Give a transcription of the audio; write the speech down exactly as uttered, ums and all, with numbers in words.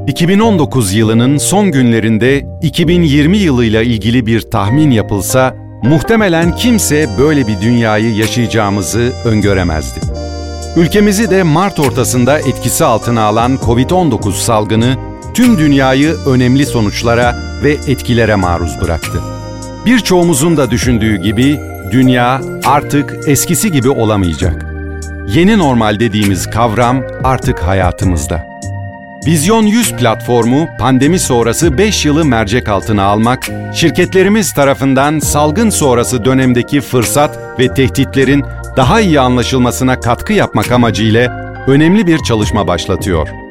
iki bin on dokuz yılının son günlerinde iki bin yirmi yılıyla ilgili bir tahmin yapılsa, muhtemelen kimse böyle bir dünyayı yaşayacağımızı öngöremezdi. Ülkemizi de Mart ortasında etkisi altına alan kovid on dokuz salgını tüm dünyayı önemli sonuçlara ve etkilere maruz bıraktı. Birçoğumuzun da düşündüğü gibi dünya artık eskisi gibi olamayacak. Yeni normal dediğimiz kavram artık hayatımızda. Vizyon yüz platformu pandemi sonrası beş yılı mercek altına almak, şirketlerimiz tarafından salgın sonrası dönemdeki fırsat ve tehditlerin daha iyi anlaşılmasına katkı yapmak amacıyla önemli bir çalışma başlatıyor.